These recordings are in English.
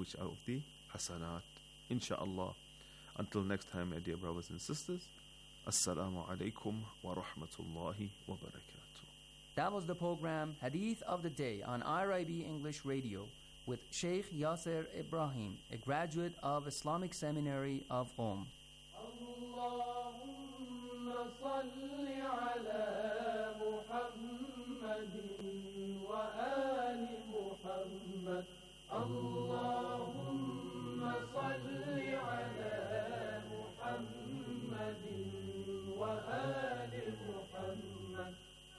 which of the hasanat, insha'Allah. Until next time, my dear brothers and sisters, Assalamu alaikum wa rahmatullahi wa barakatuh. That was the program Hadith of the Day on IRIB English Radio with Sheikh Yasser Ibrahim, a graduate of Islamic Seminary of Qom. Allahumma salli ala Muhammadin wa ali Muhammad. Allahumma salli ala Muhammadin wa ali Muhammad.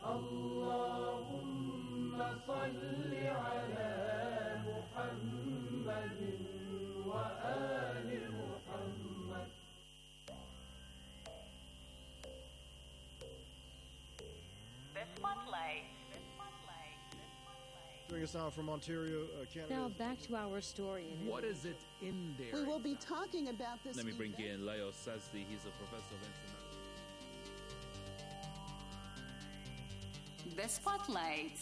Allahumma salli ala Muhammadin wa ali Muhammad. The Spotlight. Joining us now from Ontario, Canada. Now back to our story. What is it in there? We will be talking about this. Let me bring in Leo Sazdi. He's a professor of international. The Spotlight.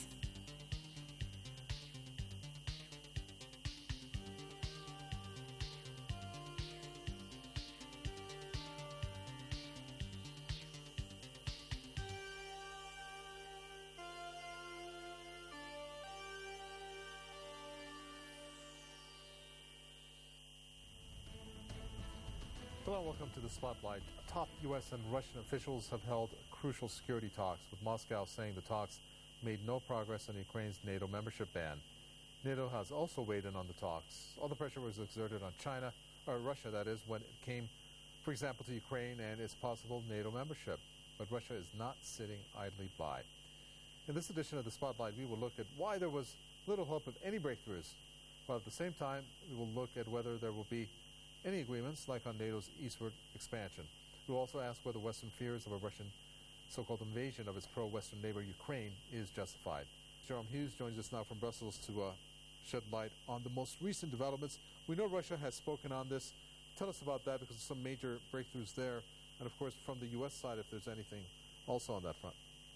Hello, welcome to the Spotlight. Top U.S. and Russian officials have held crucial security talks, with Moscow saying the talks made no progress on Ukraine's NATO membership ban. NATO has also weighed in on the talks. All the pressure was exerted on China, or Russia that is, when it came, for example, to Ukraine and its possible NATO membership. But Russia is not sitting idly by. In this edition of the Spotlight, we will look at why there was little hope of any breakthroughs, while at the same time we will look at whether there will be any agreements like on NATO's eastward expansion. We'll also ask whether Western fears of a Russian so-called invasion of its pro-Western neighbor Ukraine is justified. Jerome Hughes joins us now from Brussels to shed light on the most recent developments. We know Russia has spoken on this. Tell us about that, because there's some major breakthroughs there. And of course, from the U.S. side, if there's anything also on that front.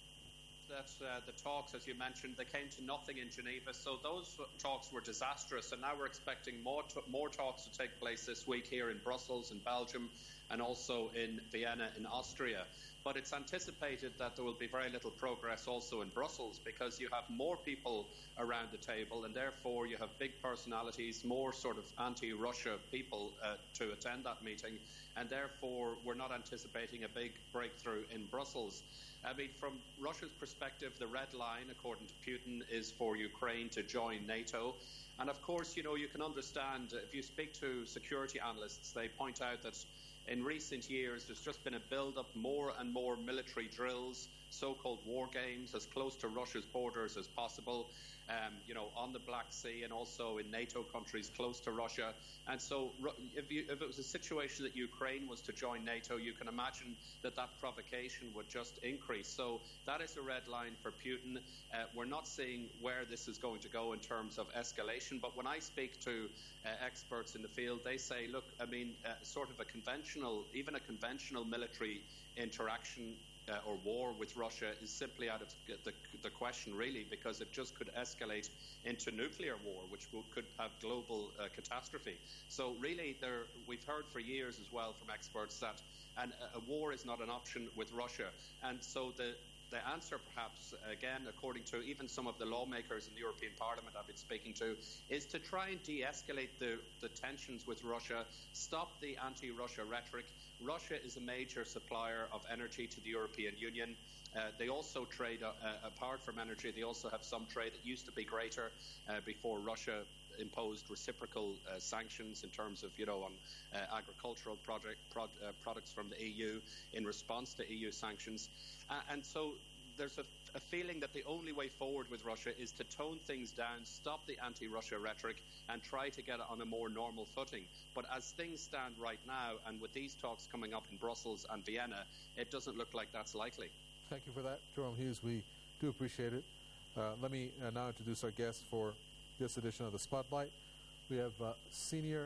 That the talks, as you mentioned, they came to nothing in Geneva. So those talks were disastrous, and now we're expecting more talks to take place this week here in Brussels, in Belgium, and also in Vienna, in Austria. But it's anticipated that there will be very little progress also in Brussels, because you have more people around the table, and therefore you have big personalities, more sort of anti-Russia people to attend that meeting, and therefore we're not anticipating a big breakthrough in Brussels. I mean, from Russia's perspective, the red line, according to Putin, is for Ukraine to join NATO. And of course, you know, you can understand, if you speak to security analysts, they point out that in recent years there's just been a build-up, more and more military drills, so-called war games, as close to Russia's borders as possible, you know, on the Black Sea and also in NATO countries close to Russia. And so if it was a situation that Ukraine was to join NATO, you can imagine that provocation would just increase. So that is a red line for Putin. We're not seeing where this is going to go in terms of escalation. But when I speak to experts in the field, they say, look, I mean, sort of even a conventional military interaction or war with Russia is simply out of the question, really, because it just could escalate into nuclear war, which could have global catastrophe. So really, we've heard for years as well from experts that a war is not an option with Russia. And so the answer, perhaps, again, according to even some of the lawmakers in the European Parliament I've been speaking to, is to try and de-escalate the tensions with Russia, stop the anti-Russia rhetoric. Russia is a major supplier of energy to the European Union. They also trade, apart from energy, they also have some trade that used to be greater before Russia imposed reciprocal sanctions in terms of, on agricultural products from the EU in response to EU sanctions. And so there's a feeling that the only way forward with Russia is to tone things down, stop the anti-Russia rhetoric, and try to get it on a more normal footing. But as things stand right now, and with these talks coming up in Brussels and Vienna, it doesn't look like that's likely. Thank you for that, Jerome Hughes. We do appreciate it. Let me now introduce our guest for this edition of the Spotlight. We have Senior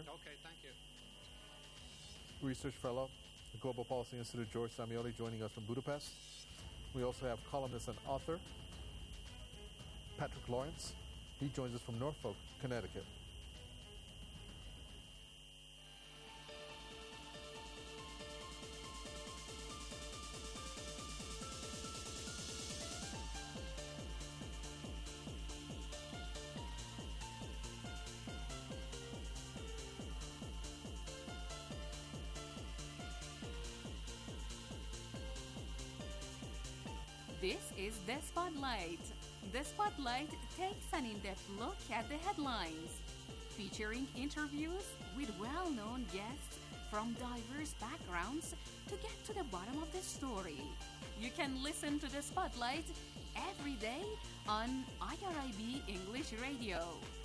Research Fellow at Global Policy Institute, George Samioli, joining us from Budapest. We also have columnist and author Patrick Lawrence. He joins us from Norfolk, Connecticut. This is The Spotlight. The Spotlight takes an in-depth look at the headlines, featuring interviews with well-known guests from diverse backgrounds to get to the bottom of the story. You can listen to The Spotlight every day on IRIB English Radio.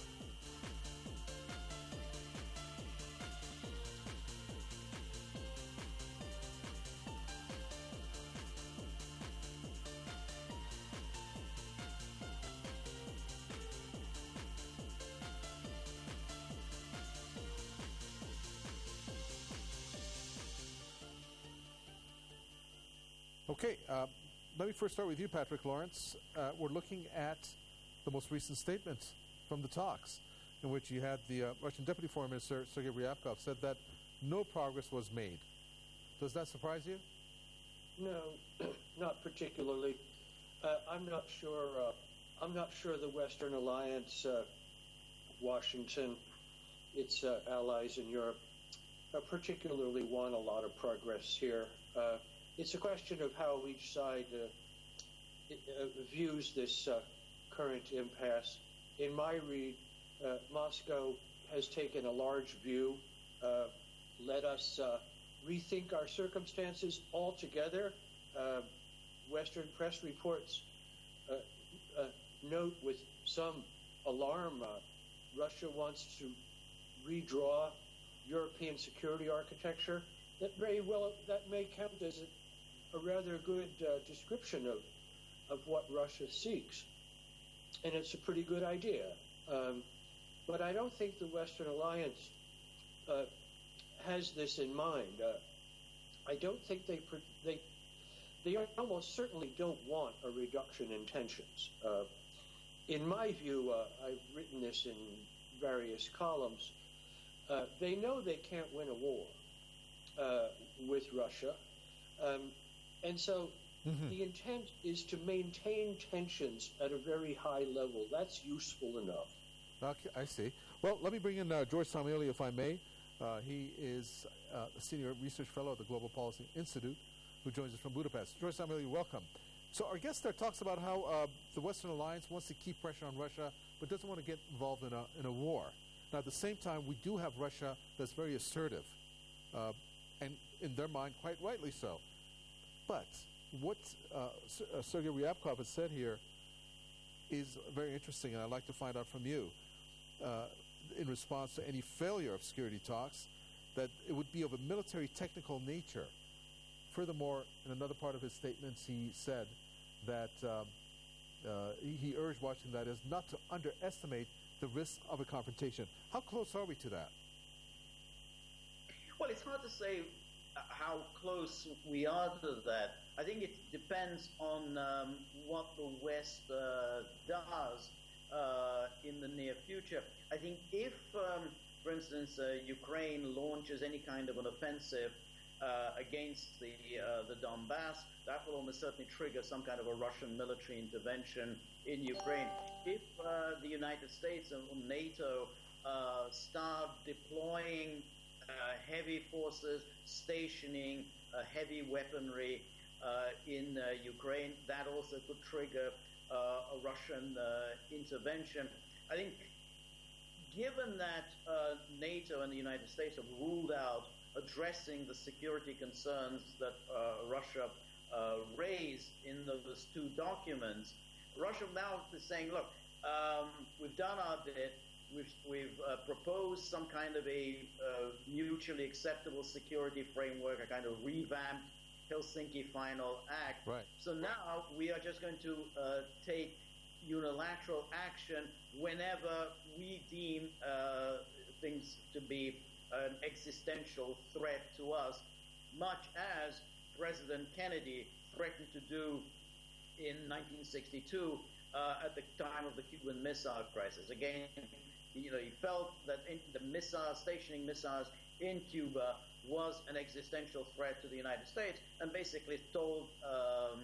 Okay, let me first start with you, Patrick Lawrence. We're looking at the most recent statement from the talks, in which you had the Russian Deputy Foreign Minister, Sergei Ryabkov, said that no progress was made. Does that surprise you? No, not particularly. I'm not sure. I'm not sure the Western Alliance, Washington, its allies in Europe, particularly want a lot of progress here. It's a question of how each side views this current impasse. In my read, Moscow has taken a large view. Let us rethink our circumstances altogether. Western press reports note with some alarm Russia wants to redraw European security architecture. That may count as a rather good description of what Russia seeks, and it's a pretty good idea. But I don't think the Western Alliance has this in mind. I don't think they almost certainly don't want a reduction in tensions. In my view, I've written this in various columns. They know they can't win a war with Russia. And so the intent is to maintain tensions at a very high level. That's useful enough. Okay, I see. Well, let me bring in George Samaili, if I may. He is a senior research fellow at the Global Policy Institute, who joins us from Budapest. George Samaili, welcome. So our guest there talks about how the Western Alliance wants to keep pressure on Russia, but doesn't want to get involved in a war. Now, at the same time, we do have Russia that's very assertive, and in their mind, quite rightly so. But what Sergei Ryabkov has said here is very interesting, and I'd like to find out from you, in response to any failure of security talks, that it would be of a military technical nature. Furthermore, in another part of his statements, he said that he urged Washington, that is, not to underestimate the risk of a confrontation. How close are we to that? Well, it's hard to say how close we are to that. I think it depends on what the West does in the near future. I think if, for instance, Ukraine launches any kind of an offensive against the Donbass, that will almost certainly trigger some kind of a Russian military intervention in Ukraine. If the United States and NATO start deploying heavy forces, stationing heavy weaponry in Ukraine, that also could trigger a Russian intervention. I think given that NATO and the United States have ruled out addressing the security concerns that Russia raised in those two documents, Russia now is saying, look, we've done our bit. We've proposed some kind of a mutually acceptable security framework, a kind of revamped Helsinki Final Act. Right. So now we are just going to take unilateral action whenever we deem things to be an existential threat to us, much as President Kennedy threatened to do in 1962 at the time of the Cuban Missile Crisis. Again, he felt that the stationing missiles in Cuba was an existential threat to the United States, and basically told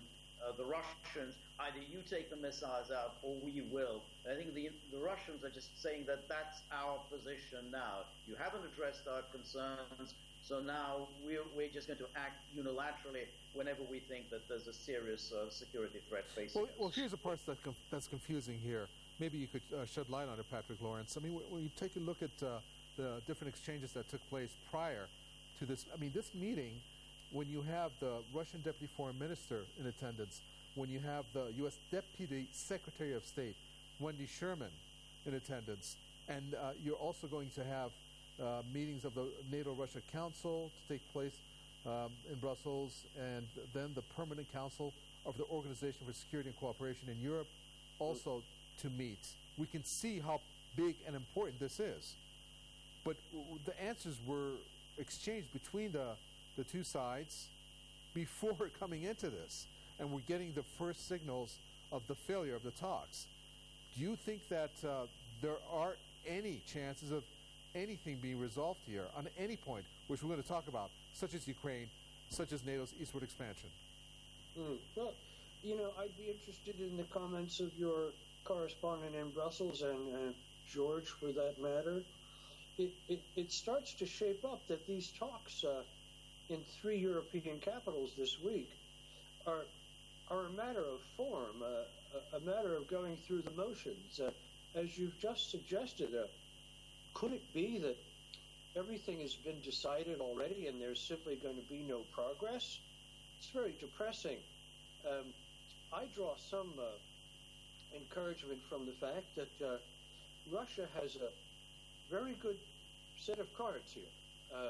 the Russians, either you take the missiles out or we will. I think the Russians are just saying that that's our position now. You haven't addressed our concerns, so now we're just going to act unilaterally whenever we think that there's a serious security threat facing us. Well, here's the part that's confusing here. Maybe you could shed light on it, Patrick Lawrence. I mean, when you take a look at the different exchanges that took place prior to this, I mean, this meeting, when you have the Russian Deputy Foreign Minister in attendance, when you have the U.S. Deputy Secretary of State, Wendy Sherman, in attendance, and you're also going to have meetings of the NATO-Russia Council to take place in Brussels, and then the Permanent Council of the Organization for Security and Cooperation in Europe also to meet. We can see how big and important this is. But the answers were exchanged between the two sides before coming into this, and we're getting the first signals of the failure of the talks. Do you think that there are any chances of anything being resolved here on any point, which we're going to talk about, such as Ukraine, such as NATO's eastward expansion? Well, I'd be interested in the comments of your correspondent in Brussels and George, for that matter. It starts to shape up that these talks in 3 European capitals this week are a matter of form, a matter of going through the motions. As you've just suggested, could it be that everything has been decided already and there's simply going to be no progress? It's very depressing. I draw some encouragement from the fact that Russia has a very good set of cards here.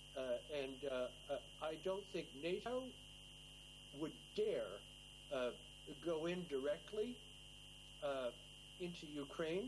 I don't think NATO would dare go in directly into Ukraine.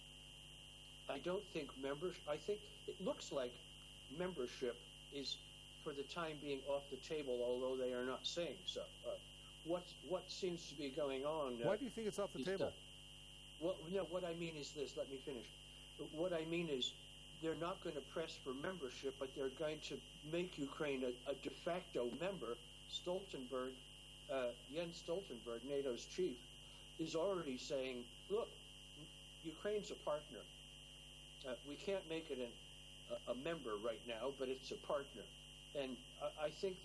I don't think I think it looks like membership is, for the time being, off the table, although they are not saying so. What seems to be going on? Why do you think it's off the table? Well, no, what I mean is this. Let me finish. What I mean is they're not going to press for membership, but they're going to make Ukraine a de facto member. Stoltenberg, Jens Stoltenberg, NATO's chief, is already saying, look, Ukraine's a partner. We can't make it a member right now, but it's a partner. And I think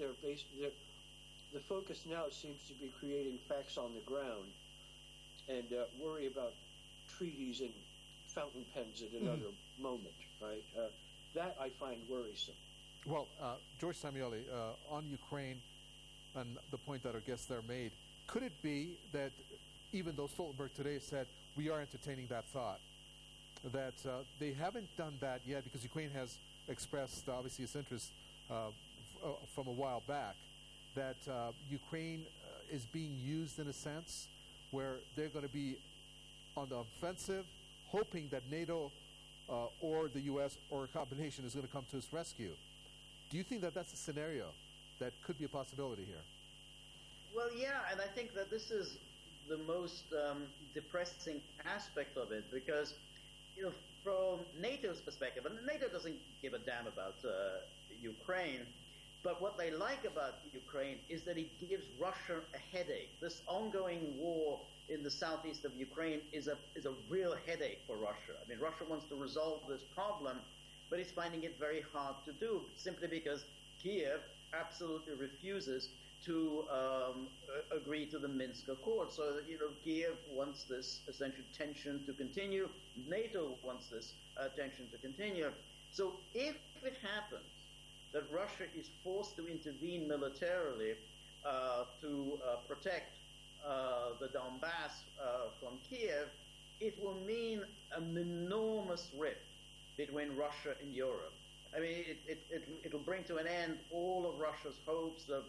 the focus now seems to be creating facts on the ground and worry about treaties and fountain pens at another moment, right? That I find worrisome. Well, George Samueli, on Ukraine and the point that our guests there made, could it be that even though Stoltenberg today said we are entertaining that thought, that they haven't done that yet because Ukraine has expressed obviously its interest from a while back, that Ukraine is being used in a sense where they're going to be on the offensive, hoping that NATO or the U.S. or a combination is going to come to its rescue. Do you think that that's a scenario that could be a possibility here? Well, yeah, and I think that this is the most depressing aspect of it, because from NATO's perspective, and NATO doesn't give a damn about Ukraine, but what they like about Ukraine is that it gives Russia a headache. This ongoing war in the southeast of Ukraine is a real headache for Russia. I mean, Russia wants to resolve this problem, but it's finding it very hard to do, simply because Kiev absolutely refuses to agree to the Minsk Accord. So that, Kiev wants this essential tension to continue. NATO wants this tension to continue. So if it happens that Russia is forced to intervene militarily to protect the Donbass from Kiev, it will mean an enormous rift between Russia and Europe. I mean, it'll bring to an end all of Russia's hopes of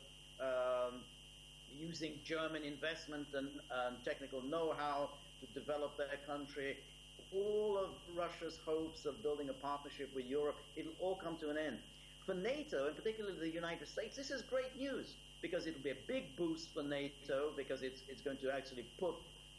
using German investment and technical know-how to develop their country. All of Russia's hopes of building a partnership with Europe, it'll all come to an end. For NATO, and particularly the United States, this is great news, because it'll be a big boost for NATO, because it's going to actually put,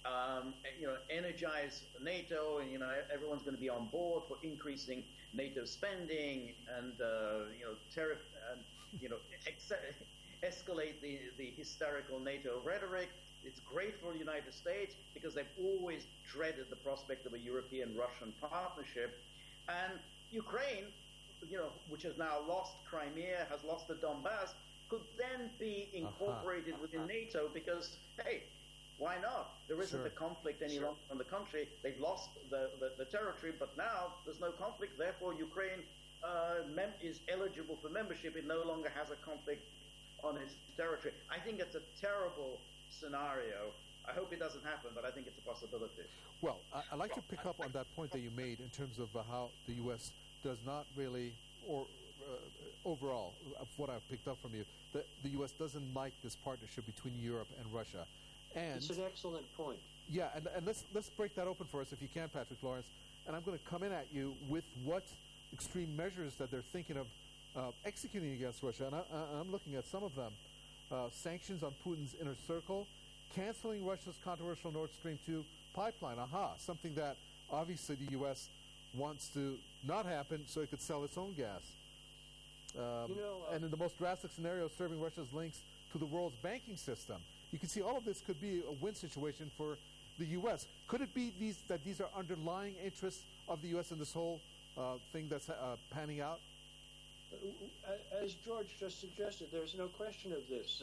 energize NATO, and everyone's going to be on board for increasing NATO spending and tariff, escalate the hysterical NATO rhetoric. It's great for the United States because they've always dreaded the prospect of a European-Russian partnership. And Ukraine, which has now lost Crimea, has lost the Donbass, could then be incorporated within NATO because, hey, why not? There isn't a conflict any longer in the country. They've lost the territory, but now there's no conflict. Therefore, Ukraine is eligible for membership. It no longer has a conflict on its territory. I think it's a terrible scenario. I hope it doesn't happen, but I think it's a possibility. Well, I'd like to pick up on that point that you made in terms of how the U.S. does not really, or overall, of what I've picked up from you, that the U.S. doesn't like this partnership between Europe and Russia. And it's an excellent point. Yeah, and let's break that open for us if you can, Patrick Lawrence. And I'm going to come in at you with what extreme measures that they're thinking of executing against Russia. And I'm looking at some of them. Sanctions on Putin's inner circle, canceling Russia's controversial Nord Stream 2 pipeline. Something that obviously the U.S. wants to not happen so it could sell its own gas. And in the most drastic scenario, serving Russia's links to the world's banking system. You can see all of this could be a win situation for the U.S. Could it be that these are underlying interests of the U.S. in this whole thing that's panning out? As George just suggested, there's no question of this.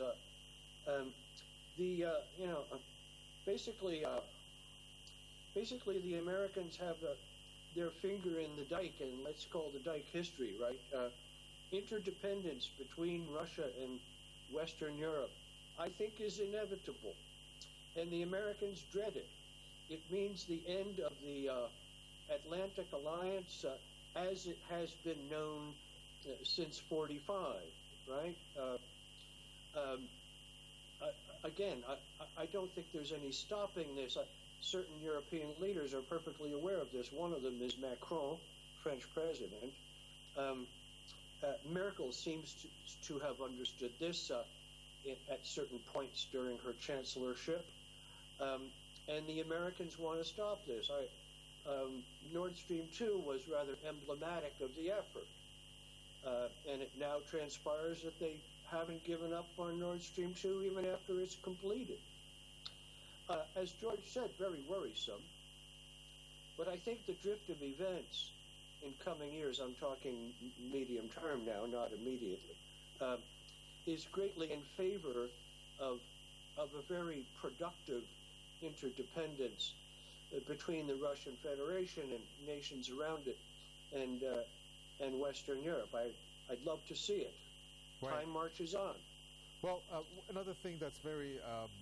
Basically, the Americans have their finger in the dike, and let's call the dike history, right? Interdependence between Russia and Western Europe, I think, is inevitable, and the Americans dread it. It means the end of the Atlantic Alliance as it has been known since '45, right? I don't think there's any stopping this. Certain European leaders are perfectly aware of this. One of them is Macron, French president. Merkel seems to have understood this at certain points during her chancellorship. And the Americans want to stop this. Nord Stream 2 was rather emblematic of the effort. And it now transpires that they haven't given up on Nord Stream 2 even after it's completed. As George said, very worrisome. But I think the drift of events in coming years, I'm talking medium term now, not immediately, is greatly in favor of a very productive interdependence between the Russian Federation and nations around it and Western Europe. I'd love to see it. Right. Time marches on. Well, another thing that's very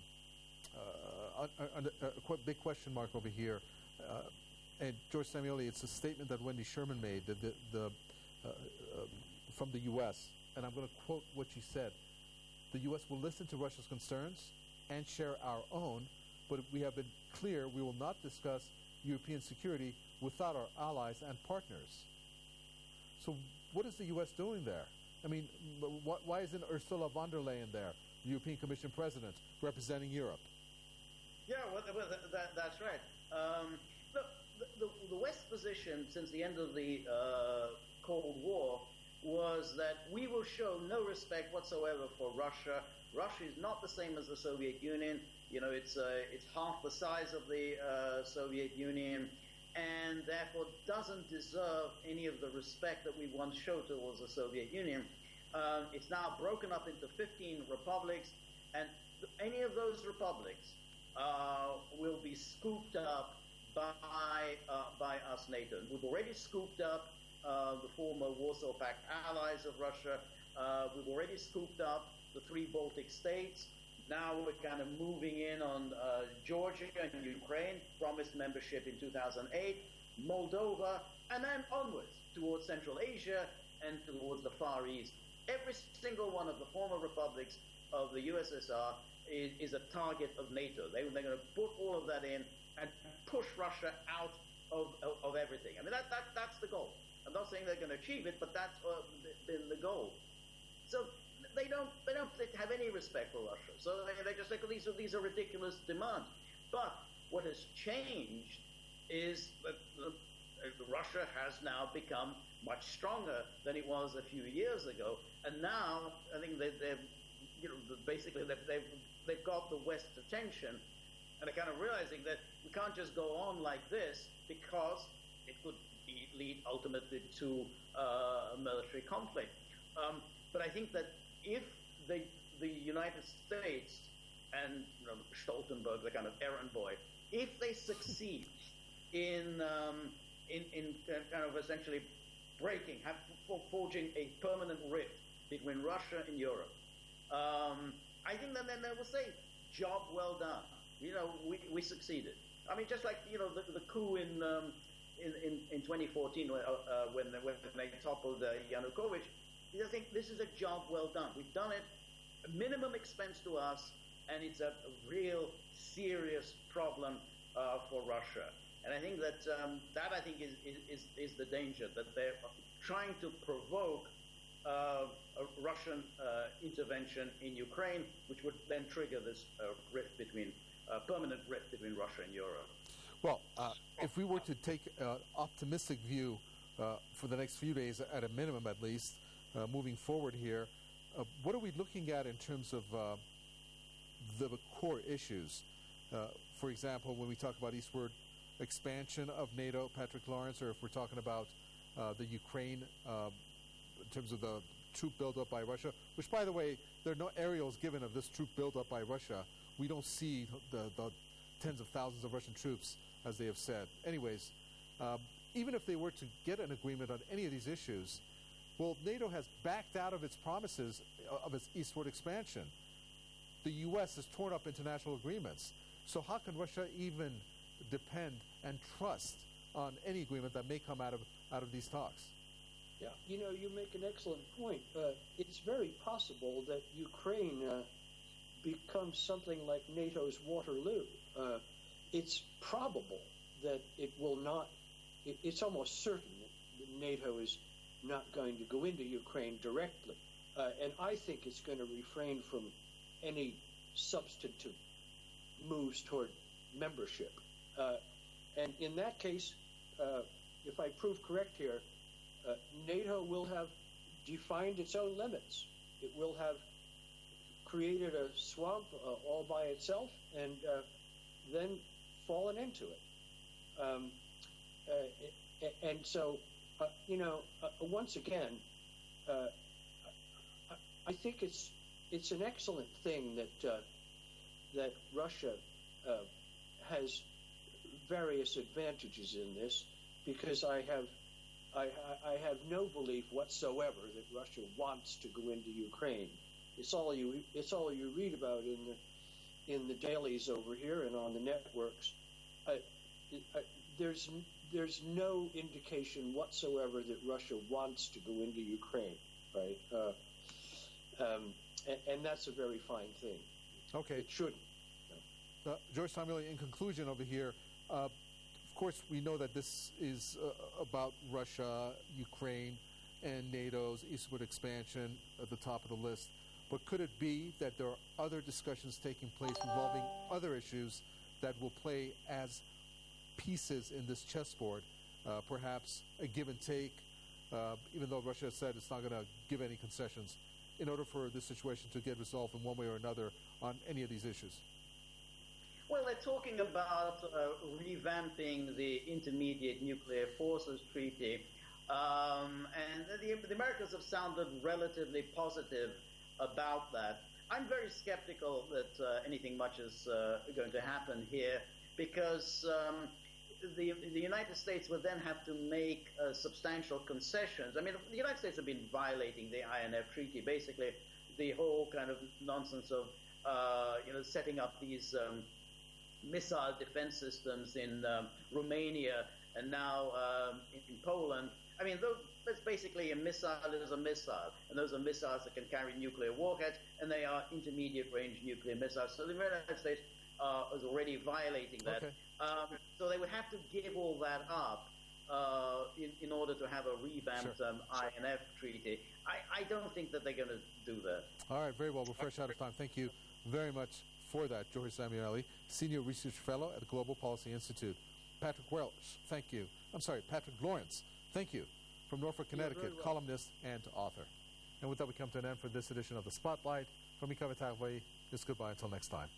a big question mark over here, and George Samueli, it's a statement that Wendy Sherman made from the U.S., and I'm going to quote what she said. The U.S. will listen to Russia's concerns and share our own, but we have been clear we will not discuss European security without our allies and partners. So what is the U.S. doing there? I mean, why isn't Ursula von der Leyen there, the European Commission President, representing Europe? Yeah, that's right. Look, the West's position since the end of the Cold War was that we will show no respect whatsoever for Russia. Russia is not the same as the Soviet Union. You know, it's half the size of the Soviet Union, and therefore doesn't deserve any of the respect that we once showed towards the Soviet Union. It's now broken up into 15 republics, and any of those republics will be scooped up by us, NATO. We've already scooped up the former Warsaw Pact allies of Russia. We've already scooped up the 3 Baltic states. Now we're kind of moving in on Georgia and Ukraine, promised membership in 2008, Moldova, and then onwards towards Central Asia and towards the Far East. Every single one of the former republics of the USSR is a target of NATO. They're going to put all of that in and push Russia out of everything. I mean, that's the goal. I'm not saying they're going to achieve it, but that's been the goal. So they don't have any respect for Russia. So they just think these are ridiculous demands. But what has changed is that Russia has now become much stronger than it was a few years ago. And now I think they're basically they've got the West's attention, and they're kind of realizing that we can't just go on like this because it could lead ultimately to military conflict. But I think that if the United States and Stoltenberg, the kind of errand boy, if they succeed in kind of essentially forging a permanent rift between Russia and Europe, I think that then they will say, "Job well done. We succeeded." I mean, just like the coup in 2014 when they toppled Yanukovych, I think this is a job well done. We've done it, a minimum expense to us, and it's a real serious problem for Russia. And I think that I think is the danger, that they're trying to provoke a Russian intervention in Ukraine, which would then trigger this permanent rift between Russia and Europe. Well, if we were to take an optimistic view for the next few days, at a minimum at least, moving forward here, what are we looking at in terms of the core issues? For example, when we talk about eastward expansion of NATO, Patrick Lawrence, or if we're talking about the Ukraine in terms of the troop buildup by Russia, which, by the way, there are no aerials given of this troop buildup by Russia. We don't see the tens of thousands of Russian troops, as they have said. Anyways, even if they were to get an agreement on any of these issues, well, NATO has backed out of its promises of its eastward expansion. The U.S. has torn up international agreements. So how can Russia even depend and trust on any agreement that may come out of these talks? Yeah, you make an excellent point. It's very possible that Ukraine becomes something like NATO's Waterloo. It's probable that it will not. It's almost certain that NATO is not going to go into Ukraine directly, and I think it's going to refrain from any substantive moves toward membership. And in that case, if I prove correct here, NATO will have defined its own limits. It will have created a swamp all by itself and then fallen into it. And so, once again, I think it's an excellent thing that Russia has various advantages in this, because I have no belief whatsoever that Russia wants to go into Ukraine. It's all you read about in the dailies over here and on the networks. There's no indication whatsoever that Russia wants to go into Ukraine, right? And that's a very fine thing. Okay. It shouldn't. George Samuel, in conclusion over here, of course we know that this is about Russia, Ukraine, and NATO's eastward expansion at the top of the list. But could it be that there are other discussions taking place involving other issues that will play as pieces in this chessboard, perhaps a give and take, even though Russia has said it's not going to give any concessions, in order for this situation to get resolved in one way or another on any of these issues? Well, they're talking about revamping the Intermediate Nuclear Forces Treaty, and the Americans have sounded relatively positive about that. I'm very skeptical that anything much is going to happen here, because the United States would then have to make substantial concessions. I mean, the United States have been violating the INF Treaty, basically the whole kind of nonsense of setting up these missile defense systems in Romania and now in Poland. I mean, that's basically a missile is a missile, and those are missiles that can carry nuclear warheads, and they are intermediate-range nuclear missiles. So the United States is already violating that. Okay. So they would have to give all that up in order to have a revamped INF treaty. I don't think that they're going to do that. All right, very well. We're fresh out of time. Thank you very much for that, George Samueli, Senior Research Fellow at the Global Policy Institute. Patrick Lawrence, thank you, from Norfolk, Connecticut, columnist and author. And with that, we come to an end for this edition of The Spotlight. From me, Kevin Tagway, it's goodbye until next time.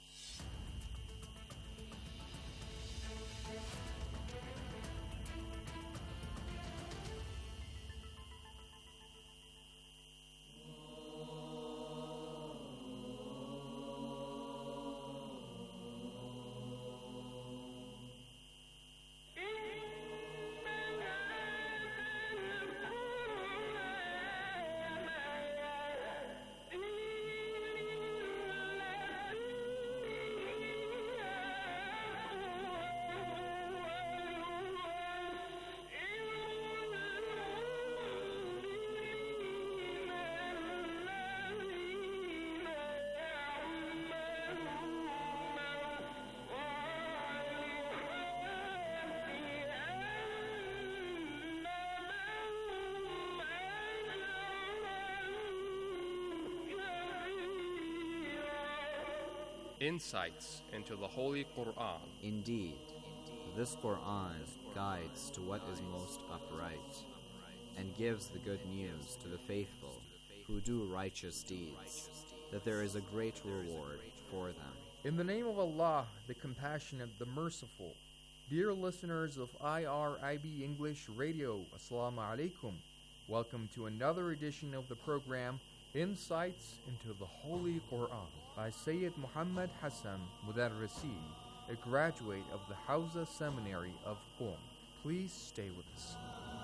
Insights into the Holy Quran. Indeed, this Quran guides to what is most upright and gives the good news to the faithful who do righteous deeds, that there is a great reward for them. In the name of Allah, the Compassionate, the Merciful. Dear listeners of IRIB English Radio, Assalamu alaikum. Welcome to another edition of the program Insights into the Holy Quran by Sayyid Muhammad Hassan Mudarrisi, a graduate of the Hawza Seminary of Qom. Please stay with us.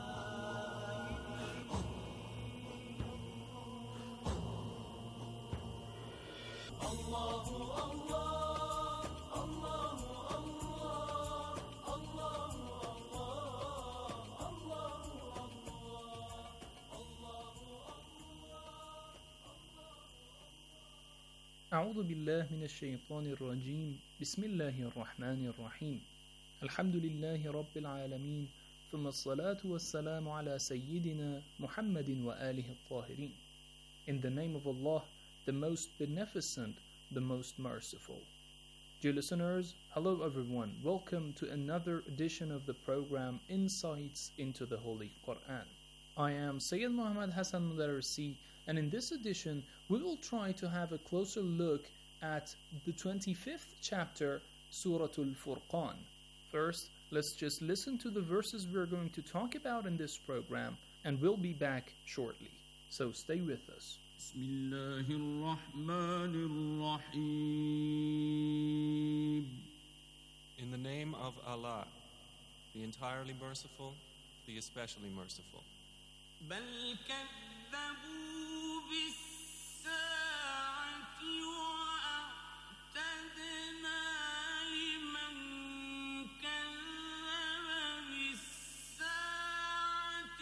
أعوذ بالله من الشيطان الرجيم بسم الله الرحمن الرحيم الحمد لله رب العالمين ثم الصلاة والسلام على سيدنا محمد وآله الطاهرين. In the name of Allah, the most beneficent, the most merciful. Dear listeners, hello everyone. Welcome to another edition of the program Insights into the Holy Quran. I am Sayyid Muhammad Hassan Mudarrisi, and in this edition we will try to have a closer look at the 25th chapter, Surah Al-Furqan. First, let's just listen to the verses we're going to talk about in this program, and we'll be back shortly. So stay with us. In the name of Allah, the entirely merciful, the especially merciful. بل كذبوا بالساعة وأعتدنا لمن كذب بالساعة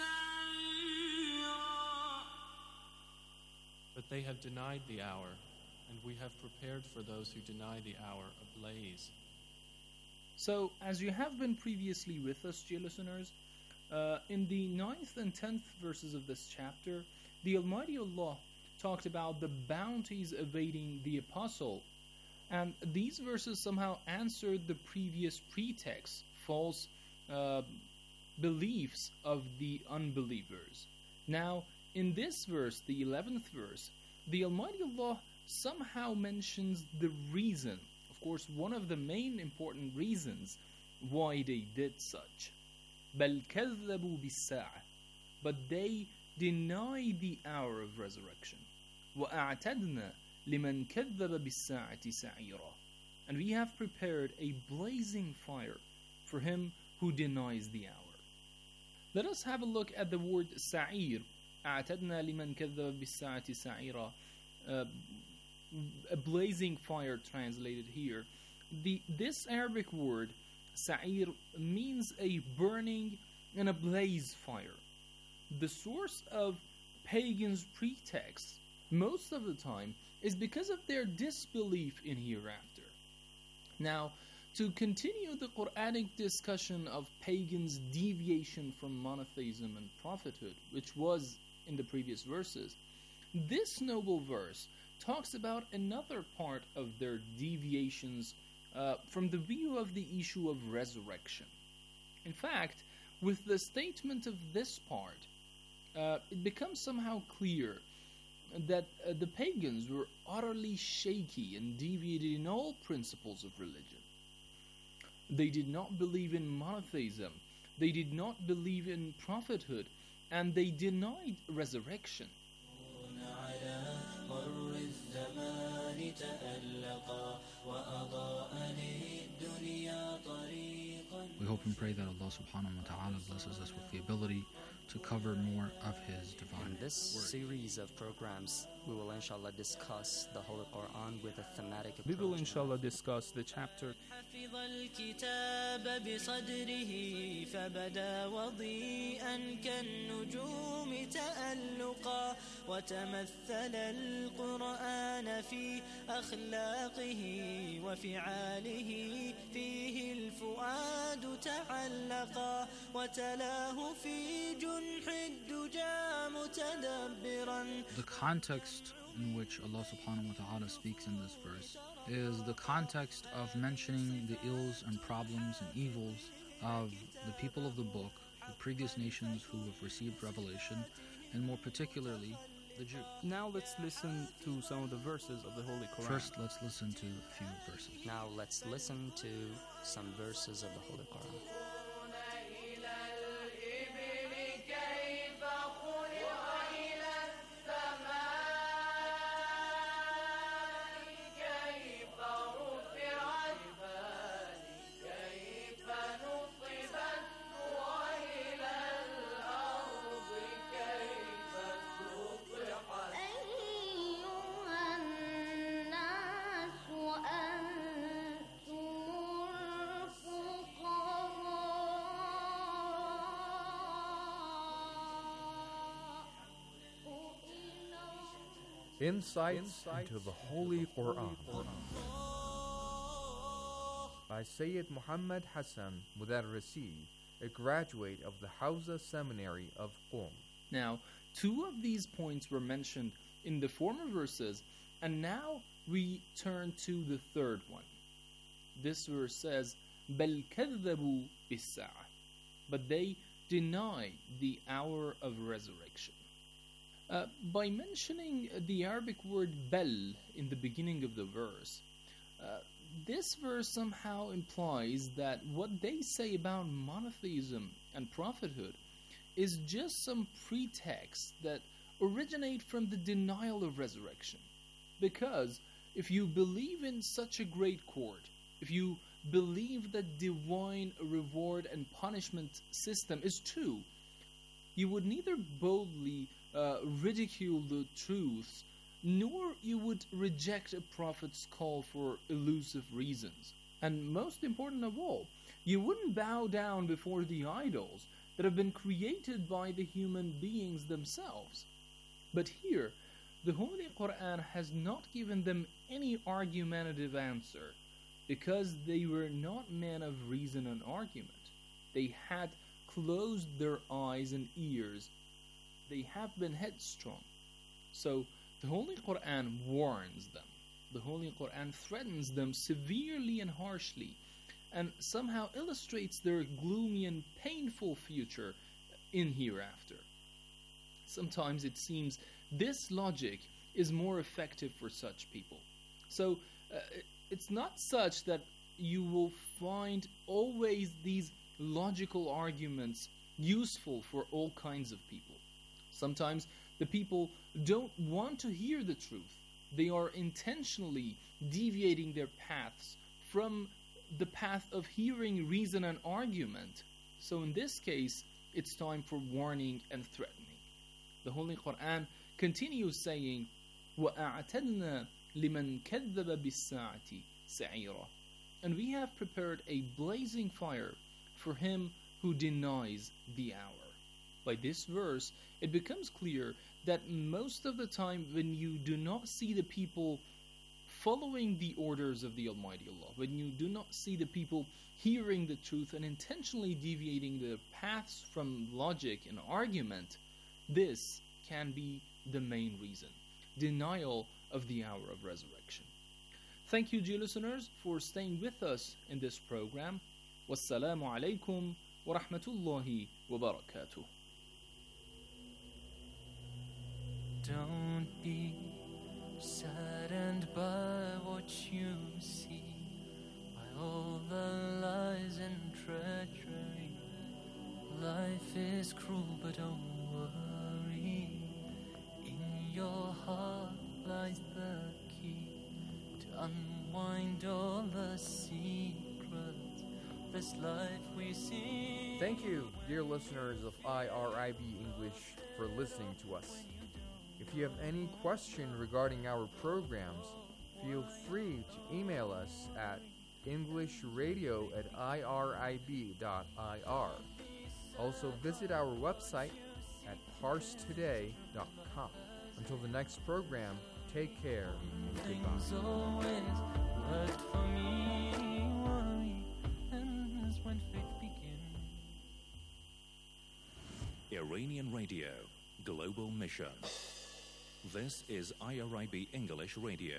سعيرا. But they have denied the hour, and we have prepared for those who deny the hour a blaze. So, as you have been previously with us, dear listeners, in the 9th and 10th verses of this chapter, the Almighty Allah talked about the bounties awaiting the apostle, and these verses somehow answered the previous pretext, false beliefs of the unbelievers. Now, in this verse, the 11th verse, the Almighty Allah somehow mentions the reason, of course, one of the main important reasons why they did such. بل كذبوا بالساعة, but they deny the hour of resurrection. وأعتدنا لمن كذب بالساعة سعيرا, and we have prepared a blazing fire for him who denies the hour. Let us have a look at the word سعير. أعتدنا لمن كذب بالساعة سعيرا, a blazing fire translated here. This Arabic word Sa'ir means a burning and a blaze fire. The source of pagans' pretexts most of the time is because of their disbelief in hereafter. Now, to continue the Quranic discussion of pagans' deviation from monotheism and prophethood, which was in the previous verses, this noble verse talks about another part of their deviations from the view of the issue of resurrection. In fact, with the statement of this part, it becomes somehow clear that the pagans were utterly shaky and deviated in all principles of religion. They did not believe in monotheism, they did not believe in prophethood, and they denied resurrection. We hope and pray that Allah subhanahu wa ta'ala blesses us with the ability to cover more of His divine In this word. series of programs, we will inshallah discuss the Holy Quran with a thematic approach. We will inshallah discuss the chapter حفظ الكتاب بصدره فبدا وضيئا كالنجوم تألقا وتمثل القرآن في أخلاقه وفعاله فيه الفؤاد تعلقا وتلاه في جنح الدجى متدبرا. The context in which Allah subhanahu wa ta'ala speaks in this verse is the context of mentioning the ills and problems and evils of the people of the book, the previous nations who have received revelation, and more particularly the Jews. Now let's listen to some of the verses of the Holy Quran. First, let's listen to a few verses. Now let's listen to some verses of the Holy Quran. Insights into the Holy Quran by Sayyid Muhammad Hassan Mudarrisi, a graduate of the Hawza Seminary of Qom. Now, two of these points were mentioned in the former verses, and now we turn to the third one. This verse says, بَلْ كَذَّبُوا بِالسَّاعَةِ, but they deny the hour of resurrection. By mentioning the Arabic word bel in the beginning of the verse, this verse somehow implies that what they say about monotheism and prophethood is just some pretext that originate from the denial of resurrection. Because if you believe in such a great court, if you believe that divine reward and punishment system is true, you would neither boldly ridicule the truths, nor you would reject a prophet's call for elusive reasons. And most important of all, you wouldn't bow down before the idols that have been created by the human beings themselves. But here, the Holy Quran has not given them any argumentative answer, because they were not men of reason and argument. They had closed their eyes and ears. They have been headstrong. So the Holy Quran warns them. The Holy Quran threatens them severely and harshly, and somehow illustrates their gloomy and painful future in hereafter. Sometimes it seems this logic is more effective for such people. So it's not such that you will find always these logical arguments useful for all kinds of people. Sometimes the people don't want to hear the truth. They are intentionally deviating their paths from the path of hearing reason and argument. So in this case, it's time for warning and threatening. The Holy Quran continues saying, وَأَعْتَدْنَا لِمَنْ كَذَّبَ بِالسَّاعَةِ سَعِيرًا, and we have prepared a blazing fire for him who denies the hour. By this verse, it becomes clear that most of the time when you do not see the people following the orders of the Almighty Allah, when you do not see the people hearing the truth and intentionally deviating their paths from logic and argument, this can be the main reason: denial of the hour of resurrection. Thank you, dear listeners, for staying with us in this program. Wassalamu alaikum wa rahmatullahi wa barakatuh. Don't be saddened by what you see, by all the lies and treachery. Life is cruel, but don't worry. In your heart lies the key to unwind all the secrets of this life we see. Thank you, dear listeners of IRIB English, for listening to us. If you have any question regarding our programs, feel free to email us at englishradio@irib.ir. Also visit our website at parstoday.com. Until the next program, take care and Things goodbye. always worked for me. Worry ends when faith begins. Iranian Radio, Global Mission. This is IRIB English Radio.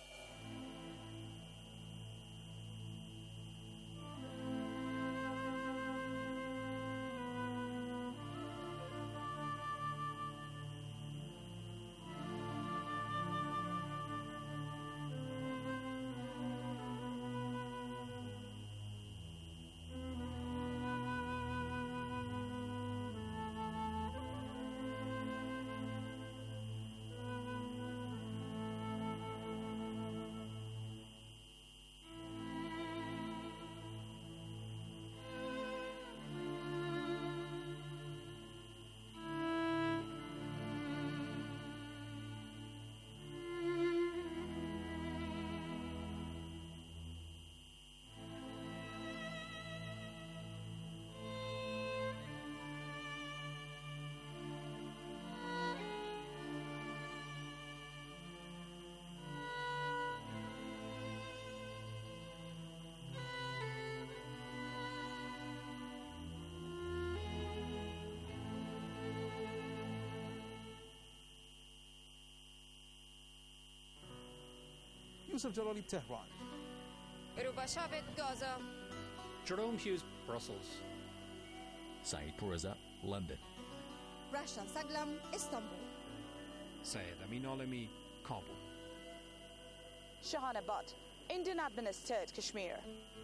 Yusuf Jalali, Tehran. Rubashavet, Gaza. Jerome Hughes, Brussels. Saeed Poureza, London. Rasha Saglam, Istanbul. Syed Amin Alami, Kabul. Shahana Butt, Indian administered Kashmir.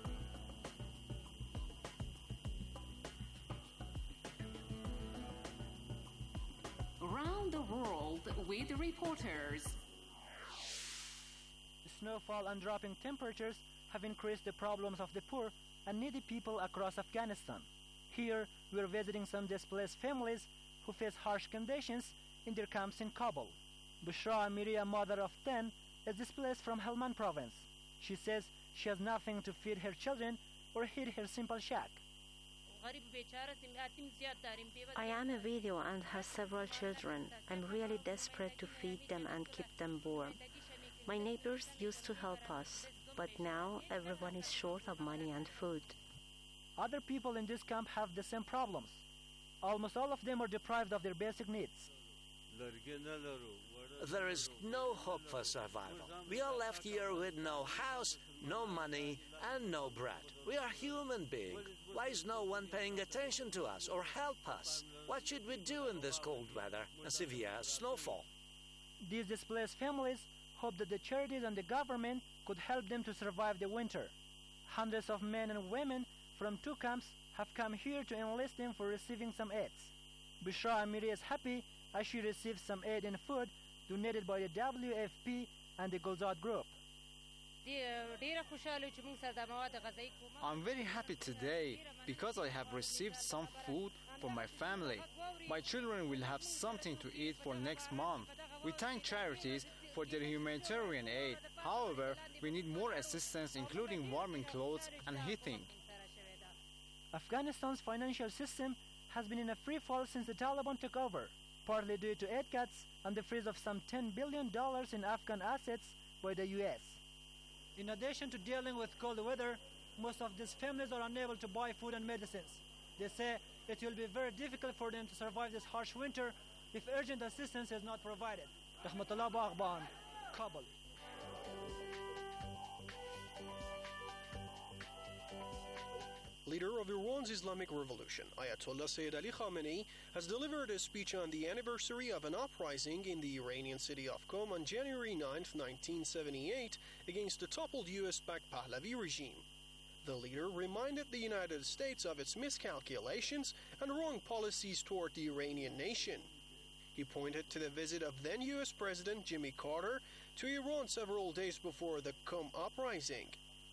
Around the world with reporters. Snowfall and dropping temperatures have increased the problems of the poor and needy people across Afghanistan. Here, we're visiting some displaced families who face harsh conditions in their camps in Kabul. Bushra Amiri, a mother of 10, is displaced from Helmand province. She says she has nothing to feed her children or heat her simple shack. I am a widow and have several children. I'm really desperate to feed them and keep them warm. My neighbors used to help us, but now everyone is short of money and food. Other people in this camp have the same problems. Almost all of them are deprived of their basic needs. There is no hope for survival. We are left here with no house, no money, and no bread. We are human beings. Why is no one paying attention to us or help us? What should we do in this cold weather and severe snowfall? These displaced families hope that the charities and the government could help them to survive the winter. Hundreds of men and women from 2 camps have come here to enlist them for receiving some aids. Bushra Amiri is happy as she received some aid in food donated by the WFP and the Gulzad Group. I'm very happy today because I have received some food for my family. My children will have something to eat for next month. We thank charities for their humanitarian aid. However, we need more assistance, including warming clothes and heating. Afghanistan's financial system has been in a free fall since the Taliban took over, partly due to aid cuts and the freeze of some $10 billion in Afghan assets by the U.S. In addition to dealing with cold weather, most of these families are unable to buy food and medicines. They say it will be very difficult for them to survive this harsh winter if urgent assistance is not provided. Rahmatullah Baghban, Kabul. leader of Iran's Islamic Revolution, Ayatollah Sayyid Ali Khamenei, has delivered a speech on the anniversary of an uprising in the Iranian city of Qom on January 9, 1978, against the toppled US-backed Pahlavi regime. The leader reminded the United States of its miscalculations and wrong policies toward the Iranian nation. He pointed to the visit of then U.S. President Jimmy Carter to Iran several days before the Qom uprising.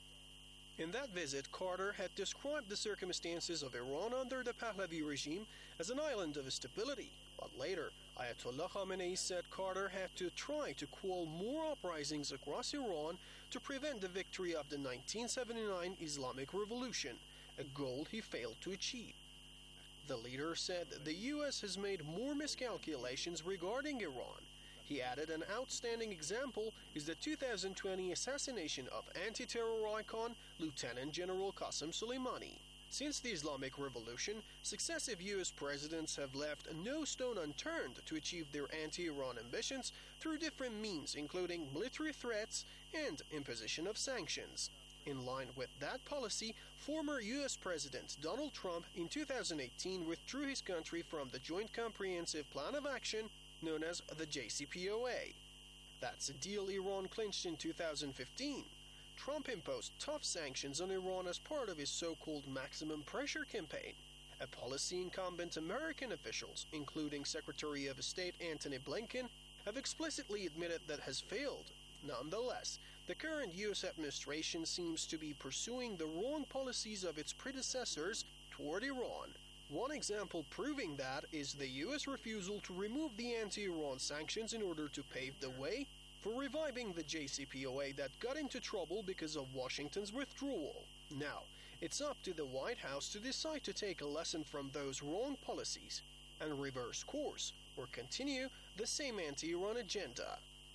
In that visit, Carter had described the circumstances of Iran under the Pahlavi regime as an island of stability, but later, Ayatollah Khamenei said Carter had to try to quell more uprisings across Iran to prevent the victory of the 1979 Islamic Revolution, a goal he failed to achieve. The leader said the U.S. has made more miscalculations regarding Iran. He added an outstanding example is the 2020 assassination of anti-terror icon Lieutenant General Qasem Soleimani. Since the Islamic Revolution, successive U.S. presidents have left no stone unturned to achieve their anti-Iran ambitions through different means, including military threats and imposition of sanctions. In line with that policy, former U.S. President Donald Trump in 2018 withdrew his country from the Joint Comprehensive Plan of Action known as the JCPOA. That's a deal Iran clinched in 2015. Trump imposed tough sanctions on Iran as part of his so-called maximum pressure campaign, a policy incumbent American officials, including Secretary of State Antony Blinken, have explicitly admitted that has failed. Nonetheless, the current U.S. administration seems to be pursuing the wrong policies of its predecessors toward Iran. One example proving that is the U.S. refusal to remove the anti-Iran sanctions in order to pave the way for reviving the JCPOA that got into trouble because of Washington's withdrawal. Now, it's up to the White House to decide to take a lesson from those wrong policies and reverse course, or continue the same anti-Iran agenda.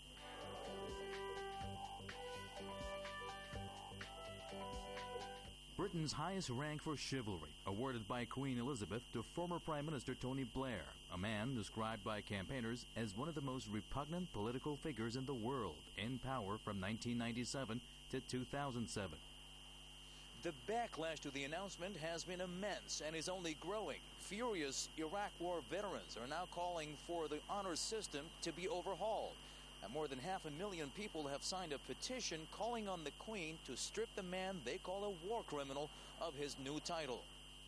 Britain's highest rank for chivalry, awarded by Queen Elizabeth to former Prime Minister Tony Blair, a man described by campaigners as one of the most repugnant political figures in the world, in power from 1997 to 2007. The backlash to the announcement has been immense and is only growing. Furious Iraq War veterans are now calling for the honor system to be overhauled. And more than 500,000 people have signed a petition calling on the Queen to strip the man they call a war criminal of his new title.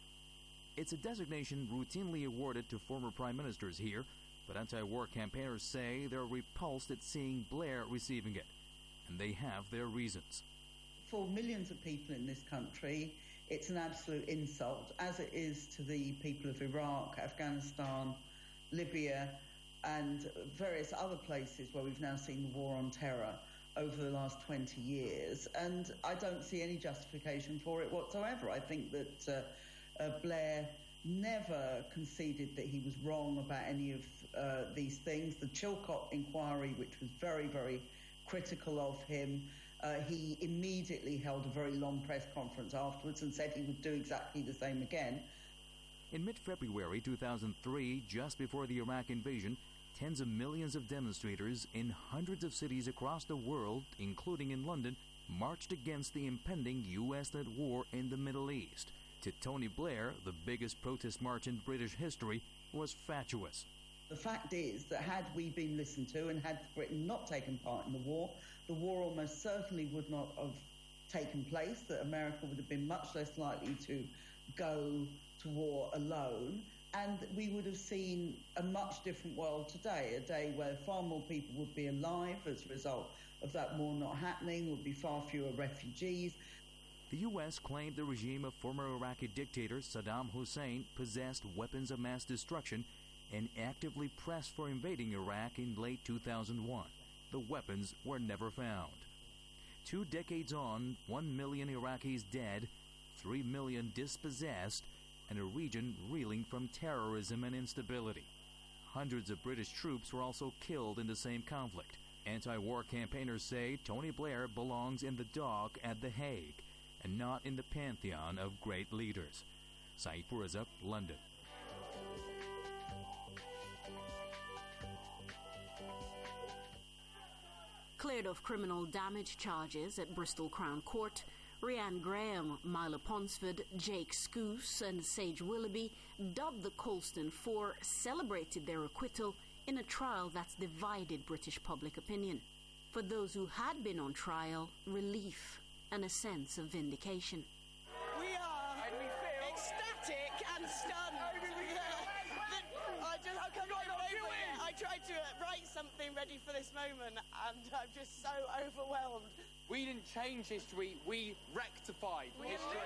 It's a designation routinely awarded to former prime ministers here, but anti-war campaigners say they're repulsed at seeing Blair receiving it, and they have their reasons. For millions of people in this country, it's an absolute insult, as it is to the people of Iraq, Afghanistan, Libya, and various other places where we've now seen the war on terror over the last 20 years. And I don't see any justification for it whatsoever. I think that Blair never conceded that he was wrong about any of these things. The Chilcot inquiry, which was very, very critical of him, he immediately held a very long press conference afterwards and said he would do exactly the same again. In mid-February 2003, just before the Iraq invasion, tens of millions of demonstrators in hundreds of cities across the world, including in London, marched against the impending U.S.-led war in the Middle East. To Tony Blair, the biggest protest march in British history was fatuous. The fact is that had we been listened to and had Britain not taken part in the war almost certainly would not have taken place, that America would have been much less likely to go to war alone, and we would have seen a much different world today, a day where far more people would be alive as a result of that war not happening, there would be far fewer refugees. The U.S. claimed the regime of former Iraqi dictator Saddam Hussein possessed weapons of mass destruction and actively pressed for invading Iraq in late 2001. The weapons were never found. 2 decades on, 1 million Iraqis dead, 3 million dispossessed, and a region reeling from terrorism and instability. Hundreds of British troops were also killed in the same conflict. Anti-war campaigners say Tony Blair belongs in the dock at The Hague and not in the pantheon of great leaders. Saeed Poureza, London. Cleared of criminal damage charges at Bristol Crown Court, Rhiann Graham, Milo Ponsford, Jake Scoose and Sage Willoughby, dubbed the Colston Four, celebrated their acquittal in a trial that's divided British public opinion. For those who had been on trial, relief and a sense of vindication. We are ecstatic and stunned. I tried to write something ready for this moment and I'm just so overwhelmed. We didn't change history, we rectified history.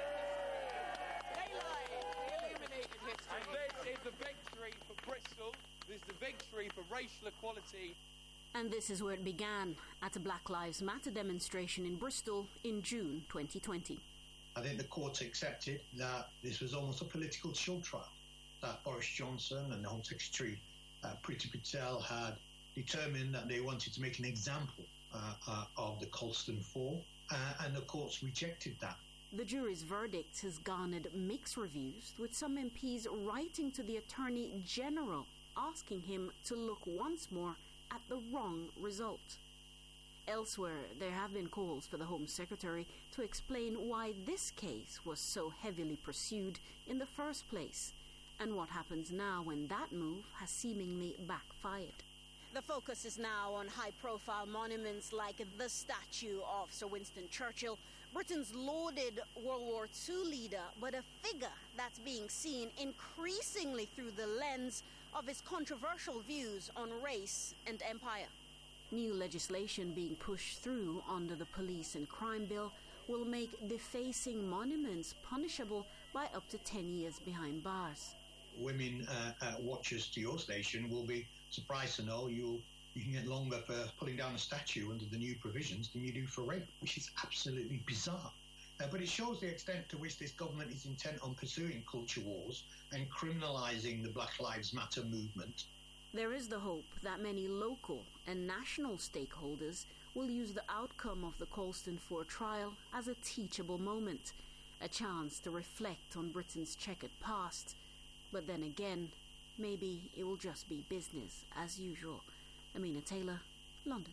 We illuminated history. And this is the victory for Bristol. This is the victory for racial equality. And this is where it began, at a Black Lives Matter demonstration in Bristol in June 2020. I think the courts accepted that this was almost a political show trial, that Boris Johnson and the Home Secretary Priti Patel had determined that they wanted to make an example of the Colston Four, and the courts rejected that. The jury's verdict has garnered mixed reviews, with some MPs writing to the Attorney General asking him to look once more at the wrong result. Elsewhere, there have been calls for the Home Secretary to explain why this case was so heavily pursued in the first place, and what happens now when that move has seemingly backfired. The focus is now on high-profile monuments like the statue of Sir Winston Churchill, Britain's lauded World War II leader, but a figure that's being seen increasingly through the lens of his controversial views on race and empire. New legislation being pushed through under the Police and Crime Bill will make defacing monuments punishable by up to 10 years behind bars. Women watchers to your station will be surprised to know you can get longer for pulling down a statue under the new provisions than you do for rape, which is absolutely bizarre. But it shows the extent to which this government is intent on pursuing culture wars and criminalising the Black Lives Matter movement. There is the hope that many local and national stakeholders will use the outcome of the Colston Four trial as a teachable moment, a chance to reflect on Britain's checkered past. But then again, maybe it will just be business as usual. Amina Taylor, London.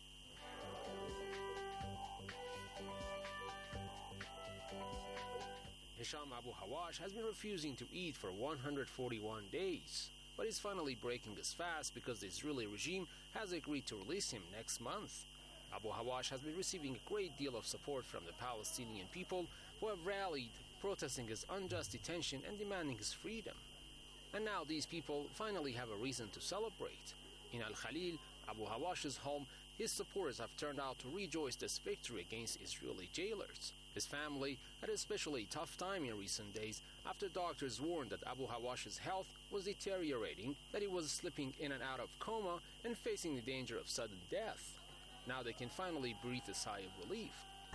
Hisham Abu Hawash has been refusing to eat for 141 days, but is finally breaking his fast because the Israeli regime has agreed to release him next month. Abu Hawash has been receiving a great deal of support from the Palestinian people who have rallied, protesting his unjust detention and demanding his freedom. And now these people finally have a reason to celebrate. In Al-Khalil, Abu Hawash's home, his supporters have turned out to rejoice this victory against Israeli jailers. His family had an especially tough time in recent days after doctors warned that Abu Hawash's health was deteriorating, that he was slipping in and out of coma and facing the danger of sudden death. Now they can finally breathe a sigh of relief.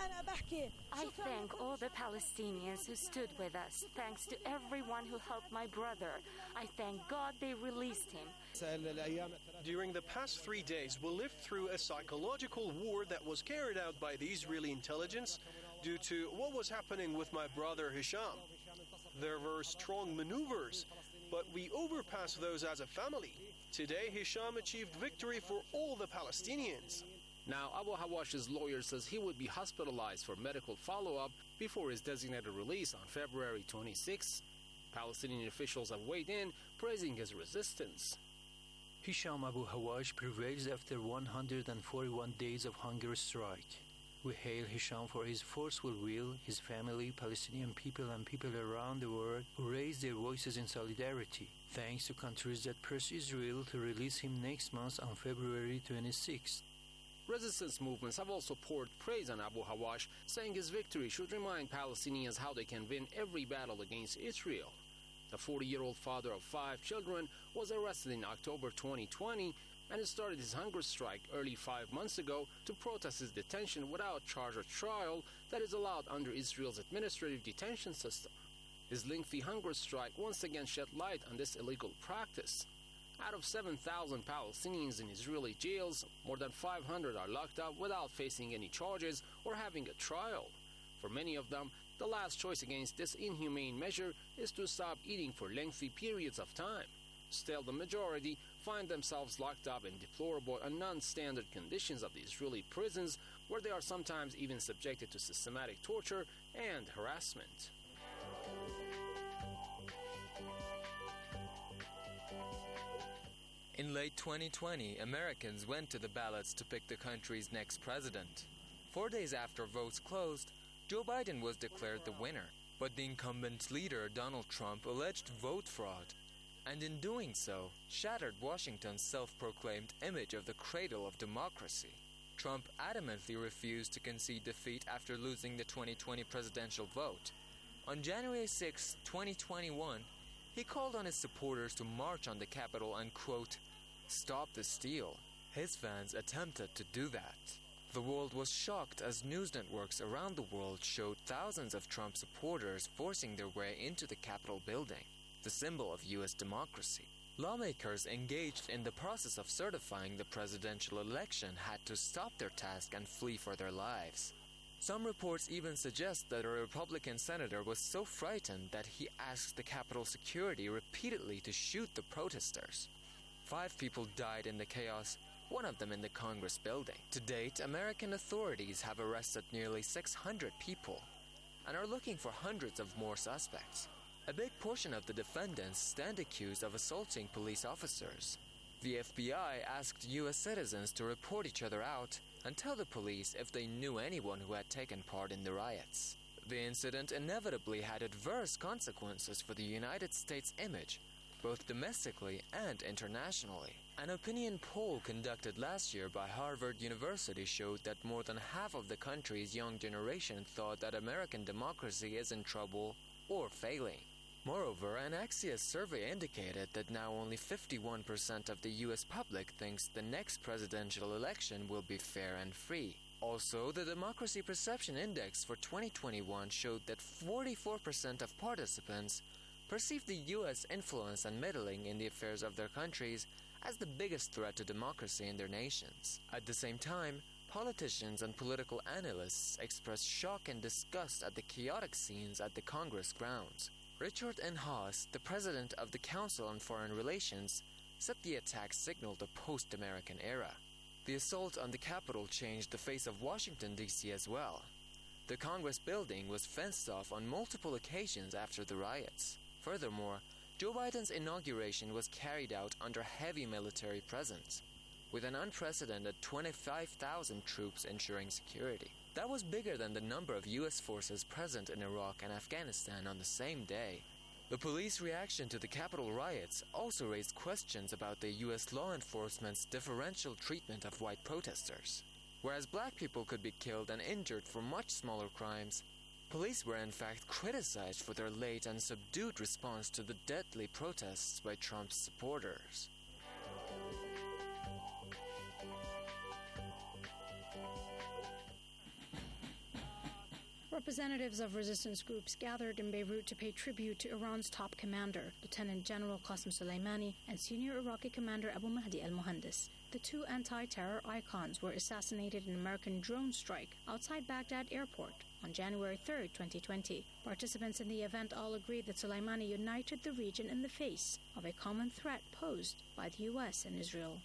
I thank all the Palestinians who stood with us. Thanks to everyone who helped my brother. I thank God they released him. During the past 3 days, we lived through a psychological war that was carried out by the Israeli intelligence due to what was happening with my brother Hisham. There were strong maneuvers, but we overpassed those as a family. Today, Hisham achieved victory for all the Palestinians. Now, Abu Hawash's lawyer says he would be hospitalized for medical follow-up before his designated release on February 26. Palestinian officials have weighed in, praising his resistance. Hisham Abu Hawash prevails after 141 days of hunger strike. We hail Hisham for his forceful will, his family, Palestinian people and people around the world who raise their voices in solidarity. Thanks to countries that press Israel to release him next month on February 26th. Resistance movements have also poured praise on Abu Hawash, saying his victory should remind Palestinians how they can win every battle against Israel. The 40-year-old father of 5 children was arrested in October 2020 and started his hunger strike early 5 months ago to protest his detention without charge or trial that is allowed under Israel's administrative detention system. His lengthy hunger strike once again shed light on this illegal practice. Out of 7,000 Palestinians in Israeli jails, more than 500 are locked up without facing any charges or having a trial. For many of them, the last choice against this inhumane measure is to stop eating for lengthy periods of time. Still, the majority, find themselves locked up in deplorable and non-standard conditions of the Israeli prisons, where they are sometimes even subjected to systematic torture and harassment. In late 2020, Americans went to the ballots to pick the country's next president. 4 days after votes closed, Joe Biden was declared the winner, but the incumbent leader, Donald Trump, alleged vote fraud, and in doing so, shattered Washington's self-proclaimed image of the cradle of democracy. Trump adamantly refused to concede defeat after losing the 2020 presidential vote. On January 6, 2021, he called on his supporters to march on the Capitol and, quote, "stop the steal." His fans attempted to do that. The world was shocked as news networks around the world showed thousands of Trump supporters forcing their way into the Capitol building, the symbol of U.S. democracy. Lawmakers engaged in the process of certifying the presidential election had to stop their task and flee for their lives. Some reports even suggest that a Republican senator was so frightened that he asked the Capitol security repeatedly to shoot the protesters. 5 people died in the chaos, one of them in the Congress building. To date, American authorities have arrested nearly 600 people and are looking for hundreds of more suspects. A big portion of the defendants stand accused of assaulting police officers. The FBI asked U.S. citizens to report each other out and tell the police if they knew anyone who had taken part in the riots. The incident inevitably had adverse consequences for the United States' image, both domestically and internationally. An opinion poll conducted last year by Harvard University showed that more than half of the country's young generation thought that American democracy is in trouble or failing. Moreover, an Axios survey indicated that now only 51% of the U.S. public thinks the next presidential election will be fair and free. Also, the Democracy Perception Index for 2021 showed that 44% of participants perceive the U.S. influence and meddling in the affairs of their countries as the biggest threat to democracy in their nations. At the same time, politicians and political analysts expressed shock and disgust at the chaotic scenes at the Congress grounds. Richard N. Haas, the president of the Council on Foreign Relations, said the attack signaled a post-American era. The assault on the Capitol changed the face of Washington, D.C. as well. The Congress building was fenced off on multiple occasions after the riots. Furthermore, Joe Biden's inauguration was carried out under heavy military presence, with an unprecedented 25,000 troops ensuring security. That was bigger than the number of U.S. forces present in Iraq and Afghanistan on the same day. The police reaction to the Capitol riots also raised questions about the U.S. law enforcement's differential treatment of white protesters. Whereas black people could be killed and injured for much smaller crimes, police were in fact criticized for their late and subdued response to the deadly protests by Trump's supporters. Representatives of resistance groups gathered in Beirut to pay tribute to Iran's top commander, Lieutenant General Qasem Soleimani, and senior Iraqi commander Abu Mahdi al-Muhandis. The two anti-terror icons were assassinated in an American drone strike outside Baghdad airport on January 3, 2020. Participants in the event all agreed that Soleimani united the region in the face of a common threat posed by the U.S. and Israel.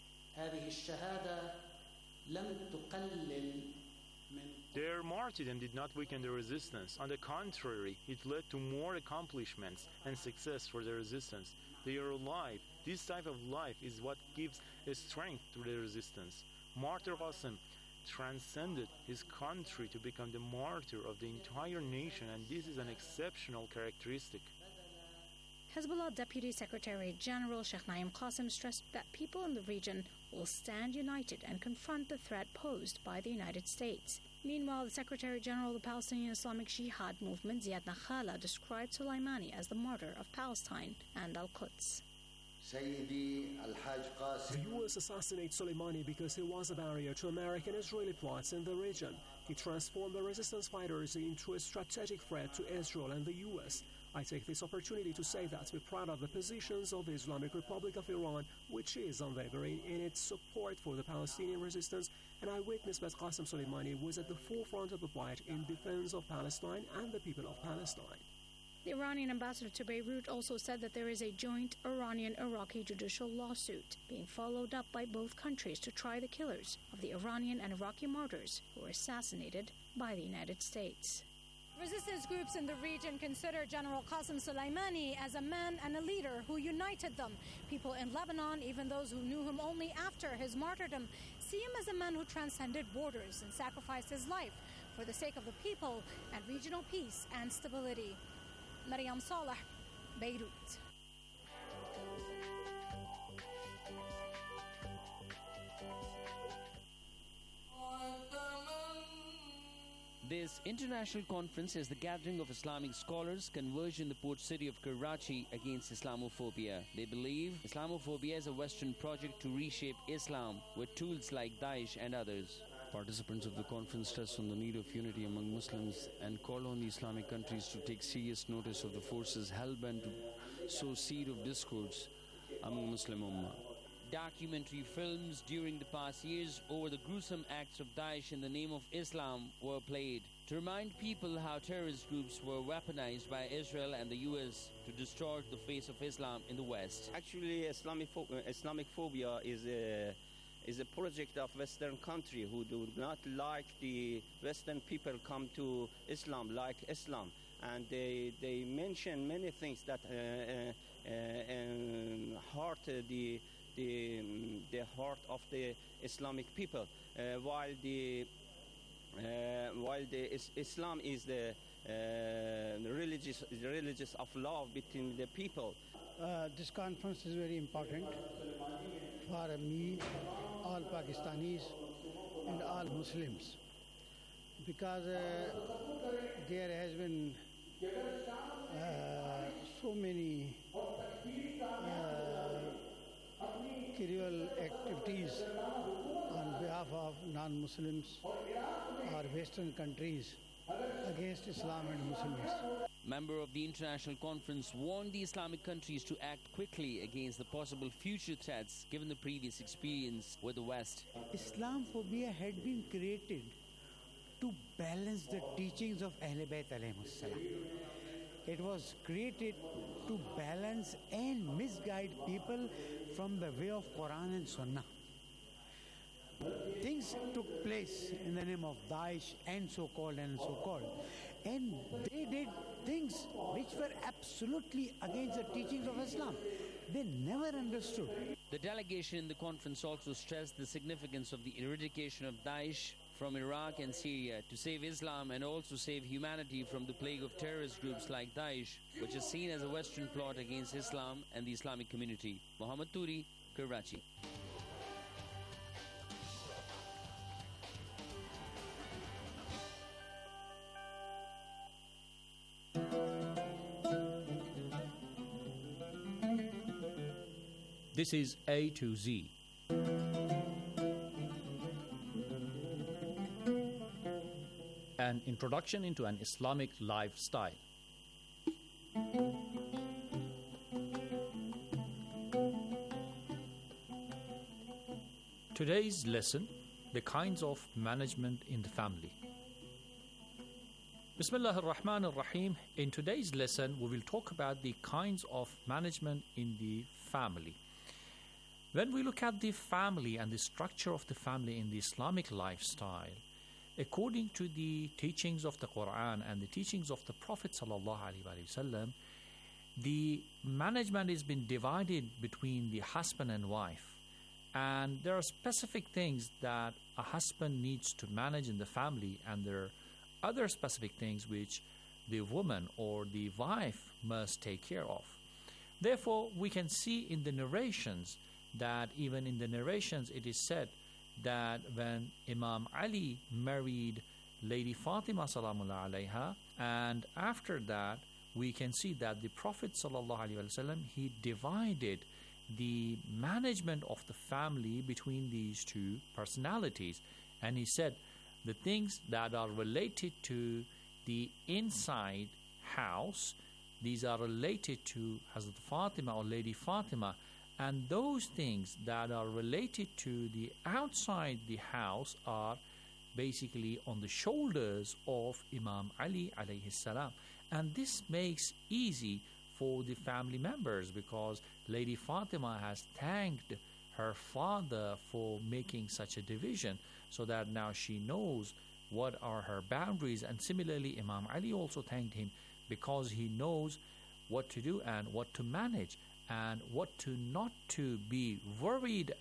Their martyrdom did not weaken the resistance. On the contrary, it led to more accomplishments and success for the resistance. They are alive. This type of life is what gives strength to the resistance. Martyr Qasem transcended his country to become the martyr of the entire nation, and this is an exceptional characteristic. Hezbollah Deputy Secretary General Sheikh Naim Qasem stressed that people in the region will stand united and confront the threat posed by the United States. Meanwhile, the Secretary General of the Palestinian Islamic Jihad movement, Ziad Nakhala, described Soleimani as the martyr of Palestine and Al-Quds. The U.S. assassinated Soleimani because he was a barrier to American-Israeli plots in the region. He transformed the resistance fighters into a strategic threat to Israel and the U.S. I take this opportunity to say that we're proud of the positions of the Islamic Republic of Iran, which is unwavering in its support for the Palestinian resistance, and I witnessed that Qasem Soleimani was at the forefront of the fight in defense of Palestine and the people of Palestine. The Iranian ambassador to Beirut also said that there is a joint Iranian-Iraqi judicial lawsuit being followed up by both countries to try the killers of the Iranian and Iraqi martyrs who were assassinated by the United States. Resistance groups in the region consider General Qasem Soleimani as a man and a leader who united them. People in Lebanon, even those who knew him only after his martyrdom, see him as a man who transcended borders and sacrificed his life for the sake of the people and regional peace and stability. Maryam Saleh, Beirut. This international conference is the gathering of Islamic scholars converged in the port city of Karachi against Islamophobia. They believe Islamophobia is a Western project to reshape Islam with tools like Daesh and others. Participants of the conference stressed on the need of unity among Muslims and called on the Islamic countries to take serious notice of the forces hell-bent to sow seed of discords among Muslim Ummah. Documentary films during the past years over the gruesome acts of Daesh in the name of Islam were played to remind people how terrorist groups were weaponized by Israel and the US to distort the face of Islam in the West. Actually, Islamophobia is a project of Western country who do not like the Western people come to Islam like Islam, and they mention many things that hurt the heart of the Islamic people, while Islam is the religious of love between the people. This conference is very important for me, all Pakistanis and all Muslims, because there has been so many cruel activities on behalf of non-Muslims or Western countries against Islam and Muslims. Member of the international conference warned the Islamic countries to act quickly against the possible future threats given the previous experience with the West. Islamophobia had been created to balance the teachings of Ahlul Bayt alayhimus salam. It was created to balance and misguide people from the way of Quran and Sunnah. Things took place in the name of Daesh and so-called, and they did things which were absolutely against the teachings of Islam. They never understood. The delegation in the conference also stressed the significance of the eradication of Daesh from Iraq and Syria to save Islam and also save humanity from the plague of terrorist groups like Daesh, which is seen as a Western plot against Islam and the Islamic community. Muhammad Turi, Karachi. This is A to Z. An introduction into an Islamic lifestyle. Today's lesson, the kinds of management in the family. Bismillah ar-Rahman ar-Rahim. In today's lesson, we will talk about the kinds of management in the family. When we look at the family and the structure of the family in the Islamic lifestyle, according to the teachings of the Quran and the teachings of the Prophet ﷺ, the management has been divided between the husband and wife. And there are specific things that a husband needs to manage in the family, and there are other specific things which the woman or the wife must take care of. Therefore, we can see in the narrations that even in the narrations it is said that when Imam Ali married Lady Fatima salamullah alayha, and after that we can see that the Prophet sallallahu alaihi wasallam, he divided the management of the family between these two personalities, and he said the things that are related to the inside house, these are related to Hazrat Fatima or Lady Fatima, and those things that are related to the outside the house are basically on the shoulders of Imam Ali alayhi salam. And this makes easy for the family members, because Lady Fatima has thanked her father for making such a division, so that now she knows what are her boundaries. And similarly, Imam Ali also thanked him because he knows what to do and what to manage and what to not to be worried